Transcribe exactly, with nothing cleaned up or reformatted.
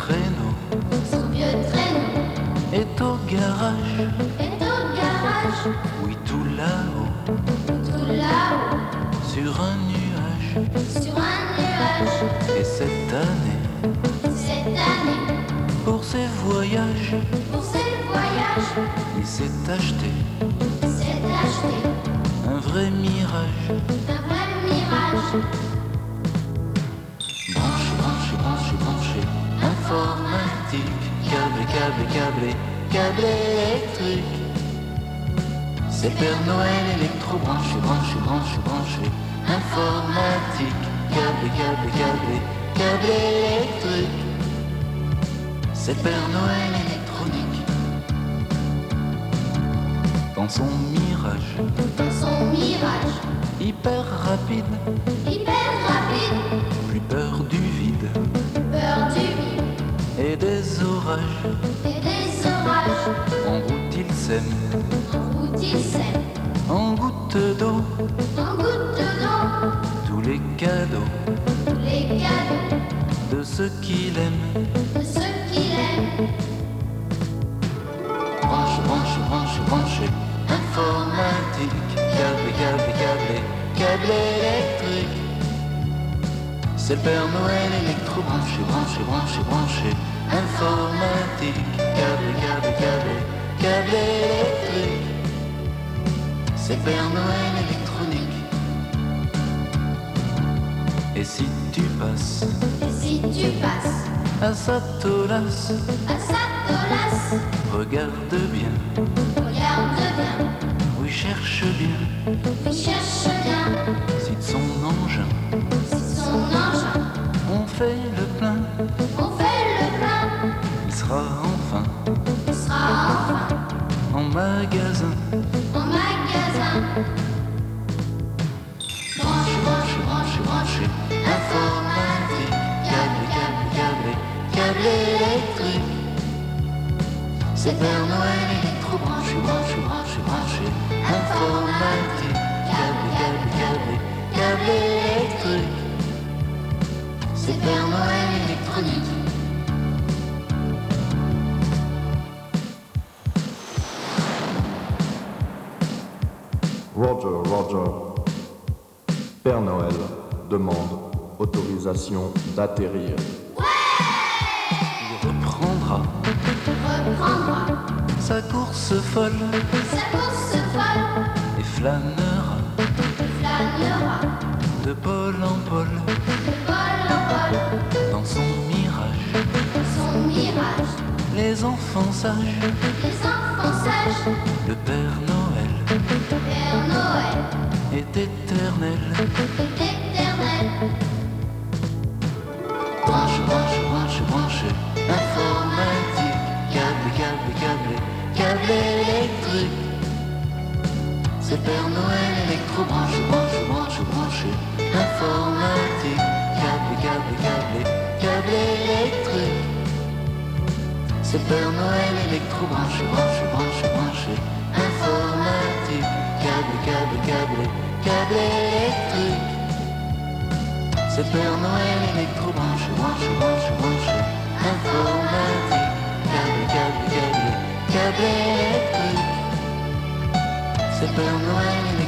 traîneau, son vieux traîneau est au garage. est au garage. Oui, tout là-haut, Tout là-haut, sur un nuage. sur un nuage. Et cette année, Cette année, pour ses voyages, pour ses voyages, il s'est acheté s'est acheté un vrai mirage. un vrai mirage. Branché, branché, branché, branché, informatique, câblé, câblé, câblé, câblé électrique. C'est Père Noël électro, branché, branché, branché, branché, informatique, câblé, câblé, câblé, câblé électrique. C'est Père Noël électronique. Dans son mirage, Dans son mirage, hyper rapide, hyper rapide, plus peur du vide peur du vide et des orages. et des orages. En route il sème, En route il sème, en gouttes d'eau, en goutte d'eau, tous les cadeaux tous les cadeaux de ceux qu'il aime. de ceux qu'il aime. Branche, branche, branche, branché, informatique, câblé, câblé, câblé, câblé électrique. C'est Père Noël électro, branché, branché, branché, branché, informatique, câblé, câblé, câblé, câblé électrique. C'est Père Noël électronique. Et si tu passes Et si tu passes à Satolas, à sa tolasse, regarde bien, regarde bien, oui cherche bien, oui cherche bien, si de son engin si son engin, on fait le plein, on fait le plein, il sera enfin il sera enfin en magasin. en magasin. Branche, branche, branche, branche, Informatique, câblé, câblé, câblé, câblé électrique. C'est Père Noël électro, branché, branché, branché, branché, informatique, câblé, câblé, câblé, câblé électrique. C'est Père Noël électronique. Roger, Roger. Père Noël demande autorisation d'atterrir. Il reprendra reprendra sa course folle sa course folle, et flânera flânera de pôle en pôle de pôle en pôle, dans son mirage. dans son mirage. Les enfants sages, Les enfants sages, le Père Noël Père Noël est éternel. est éternel. Branche, branche, branche, branche, informatique, câblé, câblé, câblé, câblé électrique. C'est Père Noël électro, branche, branche, branche, branche, informatique, câblé, câblé, câblé, câblé électrique. C'est Père Noël électro, branche, branche, branche, branche, informatique, câblé, câblé, câblé, câblé électrique. C'est Père Noël électro, branche, branche, branche, branche, informatique, câblé, câblé, câblé, câblé électrique. C'est Père Noël électro.